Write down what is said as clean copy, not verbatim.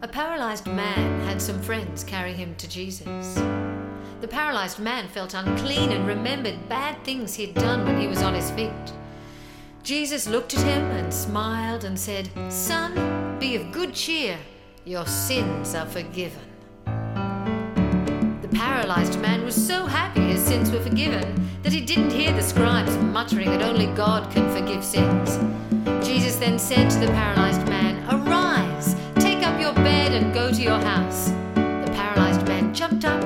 A paralyzed man had some friends carry him to Jesus. The paralyzed man felt unclean and remembered bad things he'd done when he was on his feet. Jesus looked at him and smiled and said, "Son, be of good cheer. Your sins are forgiven." The paralyzed man was so happy his sins were forgiven that he didn't hear the scribes muttering that only God can forgive sins. Jesus then said to the paralyzed man, "Arise, take up your bed and go to your house." The paralyzed man jumped up